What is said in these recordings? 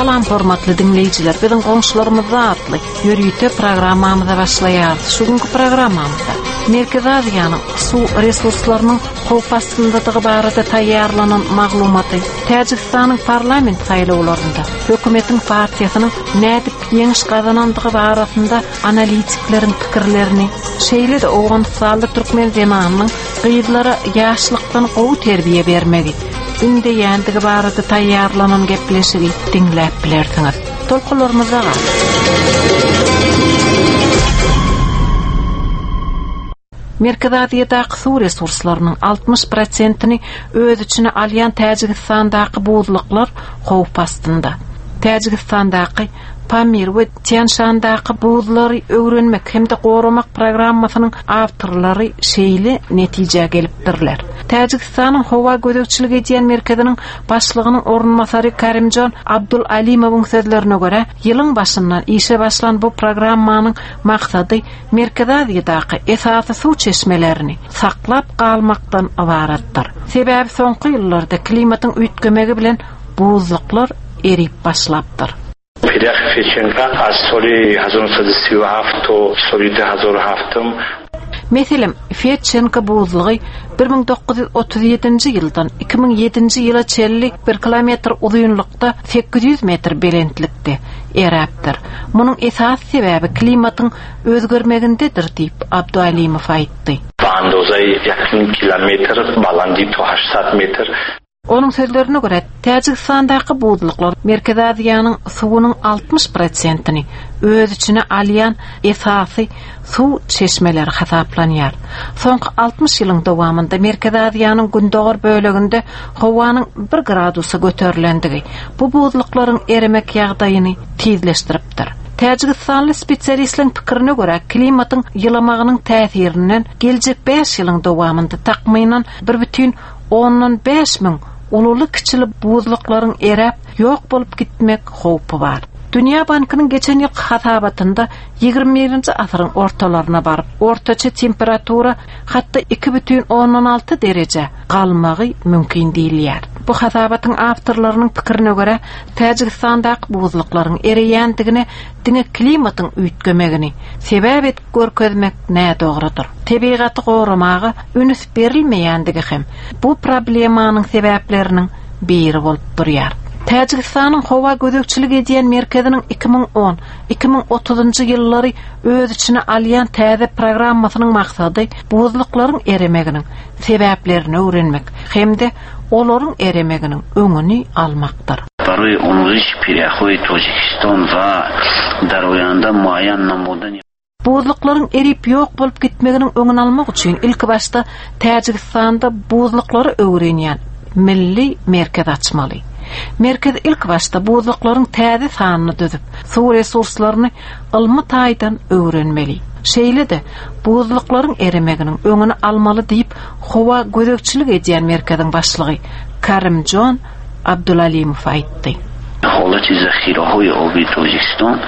Salam hormatly dinleyiciler, bizim komşularımızda atlı yürüyte programmamıza başlayarız. Şugünkü programmamızda Merkez Aziýanyň su resurslarının howp astyndagi barada taýýarlanan maglumaty, Täjikistanyň parlament saýlawlarynda hökümetiň partiýasynyň nädip ýeňiş gazanandygy barasynda analitiklerin pikirlerini, şeýle de Owganystanda türkmen zemanynyň gyýdylary ýaşlykdan gowy terbiýe bermegi, inde ýandigi barada taýýarlanan gepleşigi dinläp bilersiňiz. Tolkularymyza Merkez Aziýadaky su resurslarynyň 60%-ni öz içine alýan Täjikistandaky buzluklar howp astynda. Täjikistandaky Pamir we Tianshandaky buzlary öwrenmek hemde goramak programmasynyň awtorlary şeýle netije gelipdirler. Täjikistanyň howa gödekçiligi edýän merkeziniň başlygynyň ornmasary Karimjon Abdulalimov'un sözlerine göre ýylyň başyndan işe başlan bu programmanyň maksady Merkez Aziýadaky esasy suw çeşmelerini saklap galmakdan ibaratdyr. Sebäbi soňky ýyllarda klimatyň üýtgemegi bilen buzluklar erip başlapdyr. Pedagog Fechenka az soly 1937 to soly 2007 Meselem, Fechenka buzlugy 1937-nji ýyldan 2007-nji ýyla çelli 1 kilometr uzunlukda 800 metr belentlikde erapdyr. Munyň esas sebäbi klimatyň özgermegindedir diýip Abdualimow aýtdy. Bandozay yakın kilometr, balandy to 800 metr. Onun sözlerine göre Täjikistandaky buzluklar Merkez Aziýanyň suwunyň 60%-ni öz içine alýan esasy suw çeşmeleri hasaplanýar. Soňky 60 ýylyň dowamında Merkez Aziýanyň gündogar böleginde howanyň 1 gradusy göterilendigi bu buzluklaryň erimek ýagdaýyny tizleşdiripdir. Täjikistanly spesialistleriň pikirine göre klimatyň ýylamagynyň täsirinden geljek 5 ýylyň dowamında takmynan 1,5 miň ululu kiçili buzluklaryň erap ýok bolup gitmek howpy bar. Dünya Bankynyň geçen ýyl hasabatynda 21-nji asyryň ortalaryna baryp, ortaça temperatura hatda 2,16 derece galmagy mümkin diýilýär. Bu hasabatyň awtorlarynyň pikirine göre Täjikistandaky buzluklaryň ereýändigine diňe klimatyň üýtgemegini sebäp etip görkezmek nädogrydyr. Tebigaty goramagy ünüs berilmeýändigi hem bu problemanyň sebäpleriniň biri bolup durýar. Täjikistanyň howa gödekçiligi edýän merkeziniň 2010-2030-njy ýyllary öz içine alýan täze programmasynyň maksady buzluklaryň eremeginiň sebäplerini öwrenmek hemde olaryň eremeginiň öňüni almakdyr. Barwy unuzyş переходит Özbekistan we darwýanda muayyan namudan buzluklaryň erip ýok bolup gitmeginiň öňüni almak üçin ilk başda Täjikistanda buzluklary öwrenýän milli merkez açmaly. Merkez ilk başta buzluklaryň täze sanyny düzüp, suw resurslaryny ilmi taýdan öwrenmeli. Şeýle de buzluklaryň eremeginiň öňüni almaly diýip howa gödekçilik edýän merkeziň başlygy Karimjon Abdulalimovw aýtdy. Holaty zahirahoy oby Özbekistan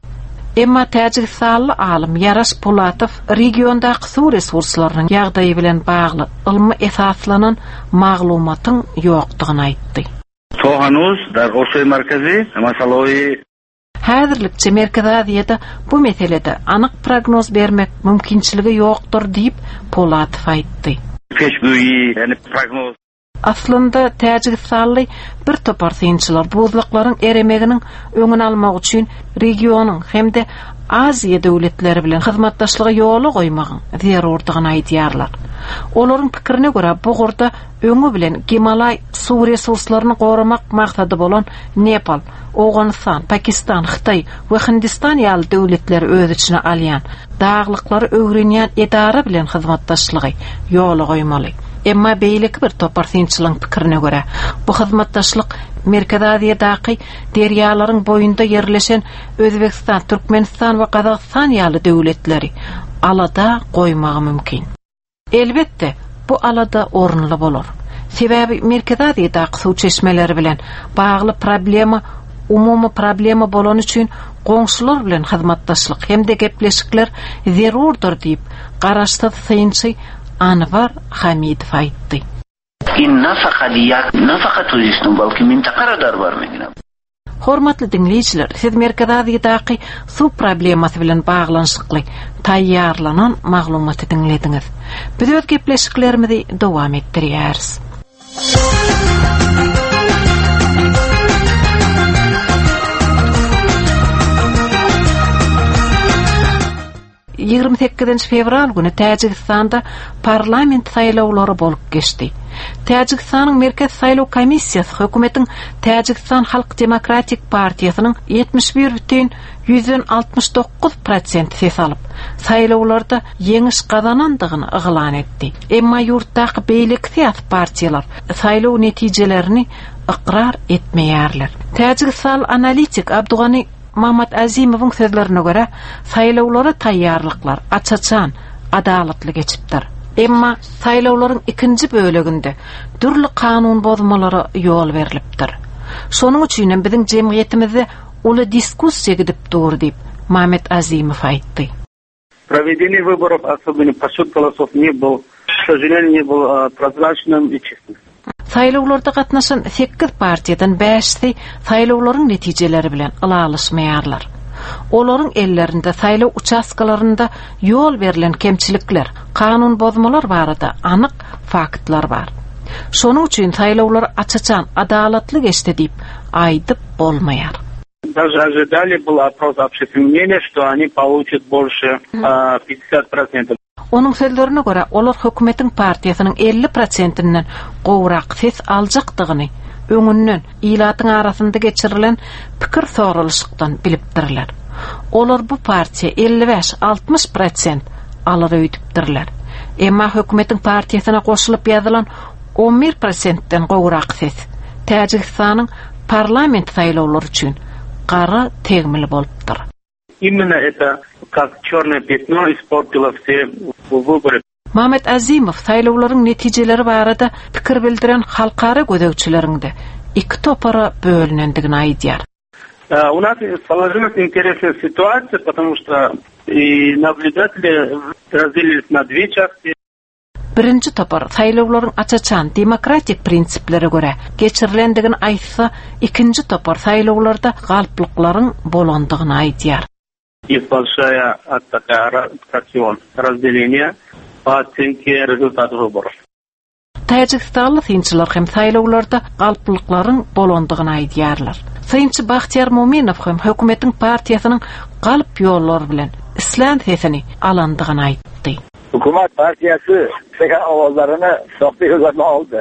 Emma Täjikistanly alim Yaras Polatow regiondaky suw resurslarynyň ýagdaýy bilen bagly ilmi esaslanan maglumatyň ýokdugyny aýtdy. Hanuz dar Orta merkezi masalawy Häzirlikçe Merkez Aziýada bu meselede anyk prognoz bermek mümkinçiligi ýokdur diýip Polatow aýtdy. Keşbüyi yani prognoz Aslında Täjikistanly bir topar synçylar buzluklaryň eremeginiň öňüni almak üçin regionyň hemde Aziýa döwletleri bilen hyzmatdaşlygy ýoly goýmagyň zerurdygyny aýdýarlar. Olaryň pikirine göre bu gorda öňü bilen Himalay suw resurslaryny goramak maksady bolan Nepal, Owganystan, Pakistan, Xitay we Hindistan ýaly döwletleri öz içine alýan daglyklary öwrenýän edara bilen hyzmatdaşlygy ýoly goýmaly. Emma beýleki bir topar synçylyň pikirine göre bu hyzmatdaşlyk Merkez Aziýadaky derýalaryň boýunda ýerleşen Özbekistan, Türkmenistan we Gazakystan ýaly döwletleri alada goýmagy mümkin. Elbetde bu alada orunly bolar. Sebäbi Merkez Aziýadaky suw çeşmeleri bilen bagly problema umumy problema bolan üçin goňşular bilen hyzmatdaşlyk hemde gepleşikler zerurdur diýip garaşdy synçy Anvar Hamidow aýtdy. In nafaqat Özbekistan balki mintaqara dar barmagina. Hormatly dinleyiciler, siz Merkadadydaky su problemasy bilen baglanşykly taýýarlanan maglumaty dinlediňiz. Biz öz gepleşiklerimizi dowam etdirýäris. 28 fevral günü Täjikistanda parlament saýlawlary bolup geçdi. Täjikistanyň Merkez Saýlaw Komissiýasy hökümetiň Täjikistan Halk Demokratik Partiýasynyň 71,69% ses alyp, saýlawlarda ýeňiş gazanandygyny yglan etdi. Emma ýurtdaky beýlik siýasy partiýalar saýlaw netijelerini iqrar etmeýärler. Täjikistan analitik Abdugany Mahmud Azimowyň sözlerine göre saýlawlara taýýarlyklar açaçan, adalatly geçipdir. Emma saýlawlaryň ikinji böleginde türli kanun bozmalary ýol berilipdir. Şonuň üçin biziň jemgyýetimizde uly diskussiýa gidip dur diýip Mahmud Azimow aýtdy. Проведение выборов, особенно подсчет голосов, не был, к сожалению, не был прозрачным и честным. Saýlawlarda gatnaşan 8 partiýadan 5-si saýlawlaryň netijeleri bilen ılalaşmaýarlar. Olaryň ellerinde saýlaw uçaskalarynda ýol berilen kemçilikler, kanun bozmalar barada anyk faktlar bar. Şonuň üçin saýlawlar açaçan, adalatly geçdi diýip aýdyp bolmaýar. Даже ожидали, был опрос общественного мнения, что они получат больше 50%. Onun sözlerine göre olar hökümetin partiýasynyň 50%-inden gowrak ses aljakdygyny öňünden ilatyň arasynda geçirilen pikir sorulşykdan bilipdirler. Olar bu partiýa 55-60% alar öýdüpdirler. Emma hökümetiň partiýasyna goşulyp ýazylan 11%-den gowrak ses Täjikistanyň parlament saýlawlary üçin qara tegmil bolupdyr. Именно это, как черное пятно, испортило все выборы. Mahmud Azimow saýlawlaryň netijeleri barada pikir bildiren halkara gödökçileriňde iki topara bölünendigini aýdýar. У нас сложилась интересная ситуация, потому что и наблюдатели разделились на две части. Birinci topar saýlawlaryň açaçan demokratik prinsiplere göre geçirilendigini aýtsa, ikinji topar saýlawlarda galplyklaryň bolandygyny aýdýar. Есть большая такая разделение по оценке результатов выборов. Täjikstanly synçylar hem saýlawlarda galplyklaryň bolandygyny aýdýarlar. Synçy Bahtyar Mominow hem hökümetiň partiýasynyň galp ýollary bilen islan sesini alandygyny aýtdy. Hükümet partiyası sekä awazlaryny soňky ýollarna aldy.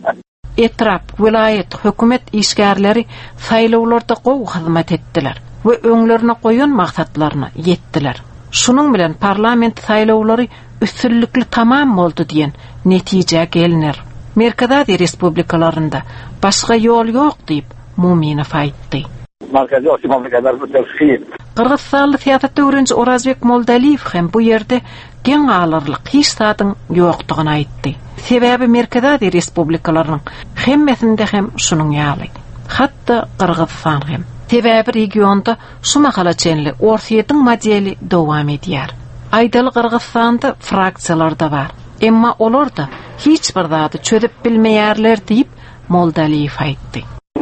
Etrap, vilayet, hökümet işgärleri saýlawlarda gowy hyzmat etdiler we öňlerine goýan maksatlaryna ýetdiler. Şunuň bilen parlament saýlawlary üstünlikli tamam boldy diýen netije gelinir. Merkezi respublikalarynda başga ýol ýok diýip Mominow aýtdy. Merkezi respublikalar bu tefsir. Kırgızstanlı siýasat öwrençi Orazbek Moldaliyev hem bu ýerde geň alyrlyk hiç satyň ýokdugyny aýtdy. Sebäbi merkezi respublikalarynyň hemmesinde hem şunuň ýaly. Hatda Kırgızstan hem. Sebäbi regionda şu mahalaçenli orsiýetiň modeli dowam edýär. Aýdaly Kırgızstanda fraksiýalar da bar. Emma olarda hiç bir zady çözüp bilmeýärler diýip Moldaliyev aýtdy.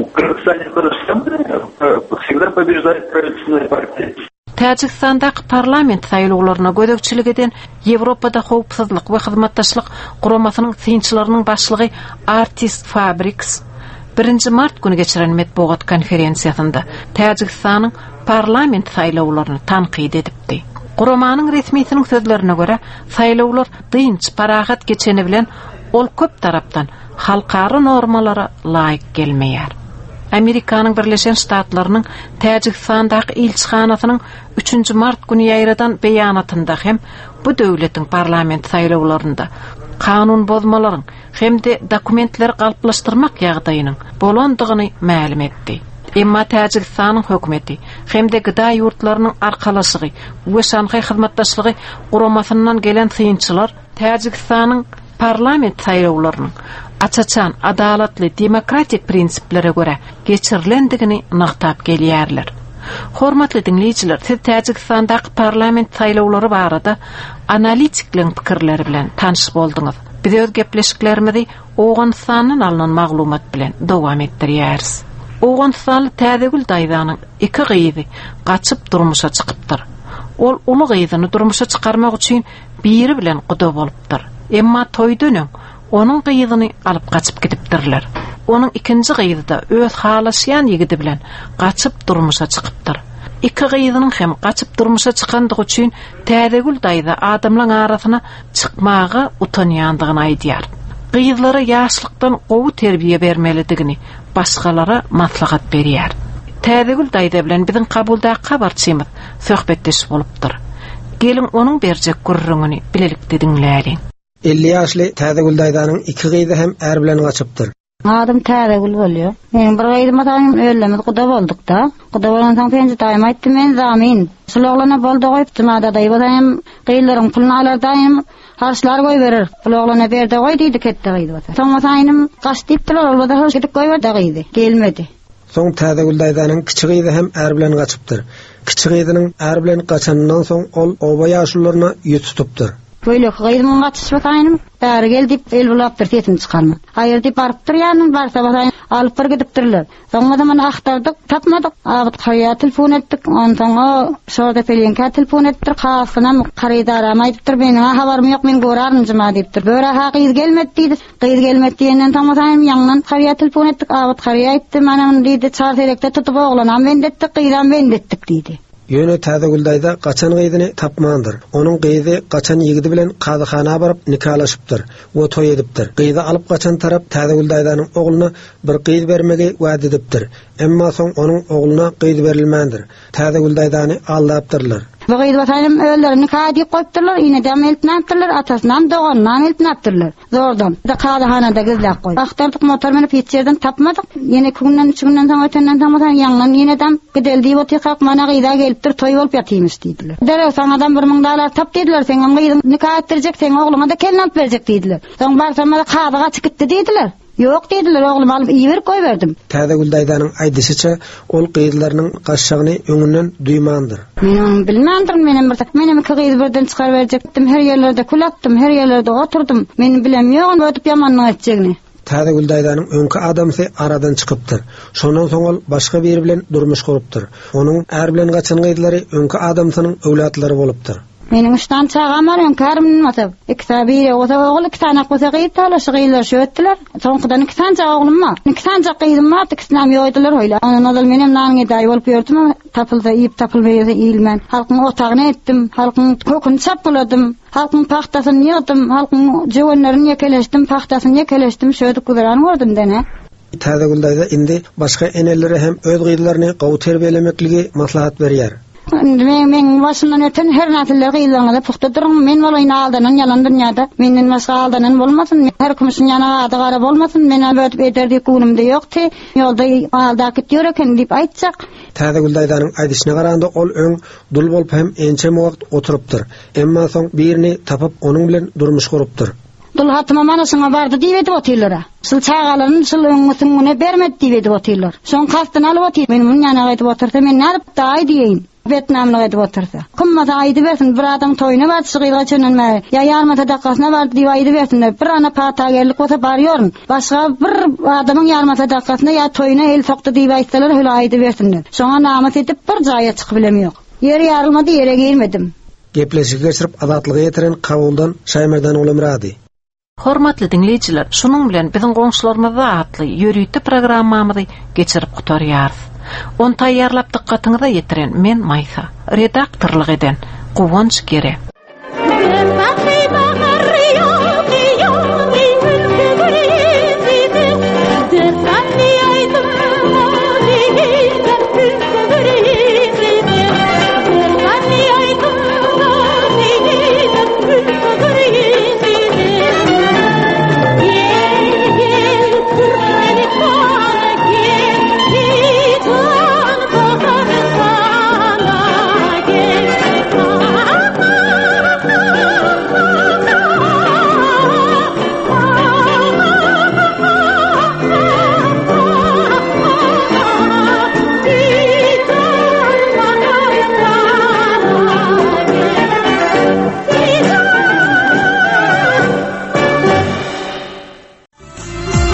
Всегда побеждает правительственная партия. Täjikstandaky parlament saýlawlaryna gödökçilik eden Ýewropada howpsuzlyk we hyzmatdaşlyk guramasynyň synçylarynyň başlygy Artist Fabriks 1 mart günü geçiren metbuat konferensiýasynda Täjikstanyň parlament saýlawlaryny tanqid edipdi. Guramanyň resmiýetiniň sözlerine göre saýlawlar dynç parahat geçeni bilen ol köp tarapdan halkara normalara laýyk gelmeýär. Amerikanyň Birleşen Ştatlarynyň Täjikstandaky ilçihanasynyň 3 mart günü ýaýradan beýanatynda hem bu döwletiň parlament saýlawlarynda kanun bozmalaryň hemde dokumentleri galplaşdyrmak ýagdaýynyň bolandygyny ma'lum etdi. Emma Täjikstanyň hökümeti hemde gyda ýurtlarynyň arkalaşygy we Şanhay hyzmatdaşlygy guramasyndan gelen synçylar Täjikstanyň parlament saýlawlarynyň açaçan, adalatly, demokratik prinsiplere göre geçirilendigini naqtap gelýärler. Hormatly dinleýijiler, siz Täjikstandaky parlament saýlawlary barada analitikliň pikirleri bilen tanış boldyňyz. Biz öz gepleşiklerimizi Owganystanyň alynan maglumat bilen dowam etdirýäris. Oğansalı Täzegül daýdanyň iki gyýdy gaçyp durmuşa çykypdyr. Ol uly gyýdyny durmuşa çykarmak üçin biri bilen guda bolupdyr. Emma toýdanyň onuň gyýdyny alyp gaçyp gidipdirler. Onuň ikinji gyýdy da öz halaşýan ýigidi bilen gaçyp durmuşa çykypdyr. İki gyýdynyň hem gaçyp durmuşa çykandygy üçin Täzegül daýda adamlaryň arasyna çykmagy utanýandygyny aýdýar. Gyýdlara ýaşlykdan gowy terbiýe bermelidigini başgalara maslahat berýär. Täzegül daýda bilen biziň kabulda barçymyz söhbetdeş bolupdyr. Gelin onuň berjek gurrungyny bilelikde diňläýin. 50 ýaşly Täzegül daýdanyň iki gyýdy hem är bilen gaçypdyr. Adım Täzegül bolýar. Men bir gyýdym ataňym öllemiz guda boldyk da. Guda bolan soň penji daýym aýtdym men zamin. Sulawlana boldy goýupdym ada daýbadym gyýlaryň pulny alardaýym. Harçlar goý berer. Sulawlana berde goý diýdi ketdi gyýdy. Soň ataňym gaç diýipdiler, olbada hoş gidip goý berdi gyýdy. Gelmedi. Soň Täzegül daýdanyň kiçik gyýdy hem är bilen gaçypdyr. Kiçik gyýdynyň är bilen gaçanyndan soň ol oba ýaşlylaryna ýet tutupdyr. Böyle gyýdym gaçyp ataňym bäri gel diýip el bulapdyr tetin çykarman. Haýır diýip barypdyr ýanyň barsa bataň alyp bir gidipdirler. Soňra mana ahtardyk, tapmadyk. Agyt gaýa telefon etdik. Ondan şorda pelenka telefon etdik. Hasyna garydarama aýdypdyr meniň habarym ýok, men görärdim jema diýipdir. Böyle hakyz gelmedi diýdi. Gyýd gelmedi diýenden tamataň ýaňdan garya telefon etdik. Agyt garya aýtdy, mana diýdi çarterekde tutup oglanam wendetdik, gyýdan wendetdik diýdi. Ýöne Täzegül daýda gaçan gyýdyny tapmandyr. Onuň gyýdy gaçan ýigidi bilen kadyhana baryp nikalaşypdyr we toý edipdir. Gyýdy alyp gaçan tarap Täzegül daýdanyň ogluny bir gyýdy bermegi wada edipdir. Emma soň onuň ogluny gyýdy berilmändir. Täzegül daýdany aldapdyrlar. Bu gyýdy bataňym öýlerini kadi goýupdyrlar, ýene-de eltnäpdirler, atasynam doganynam eltnäpdirler. Zordan. Da kadyhanada gizläp goýdy. Ahtardyk motor menip hiç ýerden tapmadyk. Ýene 2 günden 3 günden soň ötenden tamatan ýaňdan ýene-dem gideldi we tekak mana gyýda gelipdir, toý bolup ýatýmyş diýdiler. Dere soň adam 1000 dolar tap diýdiler, sen gyýdyň nikah etdirjek, sen ogluňa da kelin alyp berjek diýdiler. Soň barsam da kadyga çykdy diýdiler. Yok diýdiler, oglum alyp iýerip goý berdim. Täzegül daýdanyň aýdyşyça ol gyýdylarynyň gaçşagyny öňünden duýmandyr. Men bilmändir, menem iki gyýdy birden çykar berjekdim. Her ýerlerde kulatdym, her ýerlerde oturdum. Men bilemiyorum ötüp ýamanlyk etjegini. Täzegül daýdanyň öňkü adamsy aradan çykypdyr. Şondan soň ol başga biri bilen durmuş gurupdyr. Onuň är bilen gaçan gyýdylary öňkü adamsynyň öwlatlary bolupdyr. Mening üçten çağam var, öňkärim matap. İki tabi, oğul iki tane qoza gyýyp talaşygylar şötdiler. Soňkydan iki tane oğlum var. İki tane gyýdym var, ikisinem ýoýdylar öýle. Onuň adal menem naňy daý bolup ýördüm, tapyldy, ýyp tapylmaýdy ilmen. Halkyň otagyny etdim, halkyň köküni çapyladym, halkyň pahtasyny ýygdym, halkyň jöwenlerini ýekeleşdim, pahtasyny ýekeleşdim, şöýdük gudaran gördüm dene. Täzegül daýda indi başga eneleri hem öz gyýdylaryny gowy terbiýelemekligi maslahat berýär. Men başımdan öten her näsiller gyýylaryna puxta durun. Men bolayna aldanan ýalan dünýäde menden başga aldanan bolmasyn. Her kimsin ýana ady gara bolmasyn. Men albat ederdi günümde ýokdy. Ýolda aldaky ýöreken diýip aýtjak. Täzegül daýdanyň aýdyşyna garanda ol öň dul bolup hem ençem wagt oturypdyr. Emma soň birini tapyp onuň bilen durmuş gurupdyr. Dul hatyma manasyna bardy diýip otylar. Şol çağalaryny şol öňüne bermedi diýip otylar. Şoň kastyn alyp otyr. Men muny ýana gaýdyp otursa men näip daý diýin. Vietnamlyk edip otursa. Kummada aýdy bersin, bir adam toýuna barçy gyýga çönenme. Ya ýarmata dakkasyna bardy diýip aýdy bersin. Bir ana patagerlik bolsa barýorun. Başga bir adamyň ýarmata dakkasyna ya toýuna el sokdy diýip aýtsalar, höle aýdy bersinler. Şoňa namat edip bir jaýa çykyp bilemýok. Ýer ýarylmady, ýere girmedim. Gepleşik geçirip adatlygy ýetiren Kabuldan Şaýmerdan Ulamrady. Hormatly dinleýijiler, şunuň bilen biziň goňşularymyza atly ýörüýti programmamyzy geçirip gutarýarys. On taýýarlap dykkatyňyza ýetiren men Maýsa, redaktorlyk eden Guwanç Gere.